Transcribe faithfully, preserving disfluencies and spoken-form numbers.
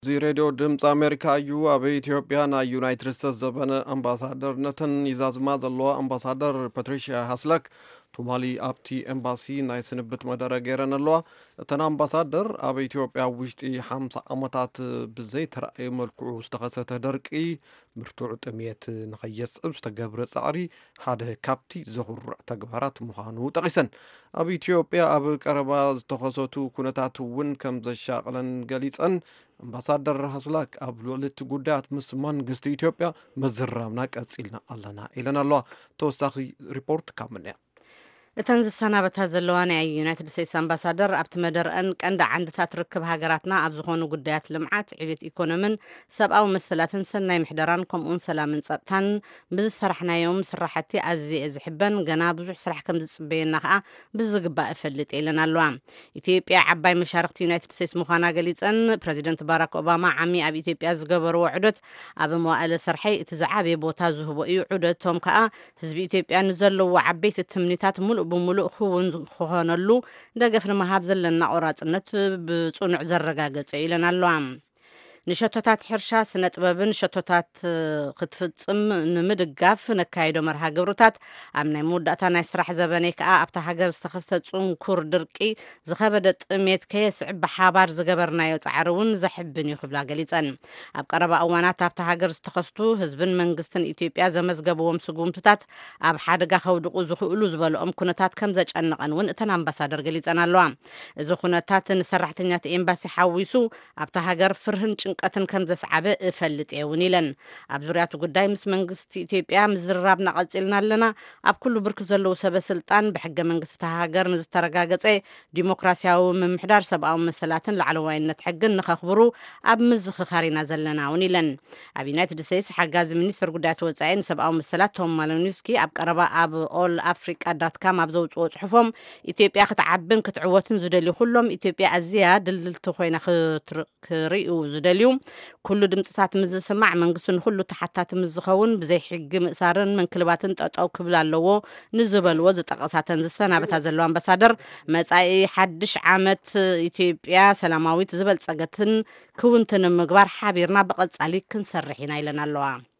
زي راديو دمز أمريكا يو أبي إثيوبيا نا يونايتد ستيتس زبنة أمباسادر نتن يزازما زلوا أمباسادر باتريشيا هاسلك تومالي أبتي أمباسي ناي سنبت مدارة غيران اللوا تنا أمباسادر أبي إثيوبيا وشتي حمسة أمتات بزيت رأي ملكو استغسة دركي مرتوع تميت نخيس استقبر سعري هذا كابتي زهور تقبرات مخانو تقسن أبي إثيوبيا أبي كربا استخصوتو كونتاتو ون كم زشاقلن قليتن أمباسادر هاسلاك أبلو لتقودات مسمان قست إثيوبيا مزرامنا كأسئلنا اللنا إلنا الله توساخي ريبورت كامنة እተን ዝሰናበታ ዘለዋ ናይ ዩናይትድ ስቴትስ ኣምባሳደር ኣብቲ መደርአን ቀንዲ ዓንድታት ርክብ ሃገራትና ኣብ ዝኾኑ ጉዳያት ልምዓት ዕብየት ኢኮኖምን ሰብኣዊ መሰላትን ሰናይ ምሕደራን ከምኡውን ሰላምን ጸጥታን ብዝሰራሕናዮም ስራሕቲ ኣዝየ ዝሕበን ገና ብዙሕ ስራሕ ከም ዝጽበየና ከዓ ብዝግባእ እፈልጥ ኢለን ኣለዋ ኢትዮጵያ ዓባይ መሻርክቲ ዩናይትድ ስቴትስ ምዃና ገሊፀን ፕረዚደንት ባራክ ኦባማ ዓሚ ኣብ ኢትዮጵያ ዝገበርዎ ዑደት ኣብ መዋእለ ሰርሐይ እቲ ዝዓበየ ቦታ ዝህቦ እዩ ዑደቶም ከዓ ህዝቢ ኢትዮጵያ ንዘለዎ ዓበይቲ ትምኒታት ሙሉ بملؤ خون خونلو دغفن مهاب زلنا قراصنت بصنع زرغاغص إلنا اللوام نشطታት ሕርሻ ስነ ጥበብን ሸቶታት ክትፍጽም ንምድጋፍ ነካይዶ መርሃ ግብሩታት ኣብ ናይ መወዳእታ ናይ ስራሕ ዘበነይ ከዓ ኣብታ ሃገር ዝተኸስተ ጽንኩር ድርቂ ዝኸበደ ጥሜት ከየስዕብ ብሓባር ዝገበርናዮ ጻዕሪውን ዘሕብን ይኽብላ ገሊፀን ኣብ ቀረባ እዋናት ኣብታ ሃገር ዝተኸስቱ ህዝብን መንግስትን ኢትዮጵያ ዘመዝገበዎም ስጉምትታት ኣብ ሓደጋ ከውድቁ ዝኽእሉ ዝበልኦም ኩነታት ከም ዘጨንቐን ውን እተን ኣምባሳደር ገሊፀን ኣለዋ እዚ ኩነታት ንሰራሕተኛት ኤምባሲ ሓዊሱ ኣብታ ሃገር ፍርህን ጭንቀትን ከም ዘስዓበ እፈልጥ የውን ኢለን ኣብ ዙርያቱ ጉዳይ ምስ መንግስቲ ኢትዮጵያ ምዝራብና ቀጽልና ኣለና ኣብ ኩሉ ብርክ ዘለው ሰበስልጣን ብሕገ መንግስቲ ሃገር ንዝተረጋገጸ ዲሞክራሲያዊ ምምሕዳር ሰብኣዊ መሰላትን ላዕለዋይነት ሕግን ንኸኽብሩ ኣብ ምዝኽኻሪና ዘለና እውን ኢለን ኣብ ዩናይትድ ስቴትስ ሓጋዚ ሚኒስትር ጉዳያት ወጻኢን ሰብኣዊ መሰላት ቶም ማሊኖውስኪ ኣብ ቀረባ ኣብ ኦል ኣፍሪካ ዳት ካም ኣብ ዘውፅኦ ጽሑፎም ኢትዮጵያ ክትዓብን ክትዕወትን ዝደልዩ ኩሎም ኢትዮጵያ ኣዝያ ድልድልቲ ኮይና ክርእዩ ዝደልዩ كل ድምጽታት ምዝስማዕ መንግስቱን ሁሉ ተሓታቲ ምዝኸውን ብዘይ ሕጊ ምእሳርን መንክልባትን ጠጠው ክብል ኣለዎ ንዝበልዎ ዝጠቀሳተን ዝሰናበታ ዘሎ ኣምባሳደር መጻኢ ሓድሽ ዓመት ኢትዮጵያ ሰላማዊት ዝበልጸገትን ክውንትን ምግባር ሓቢርና በቀጻሊ ክንሰርሕ ኢና ኢለን ኣለዋ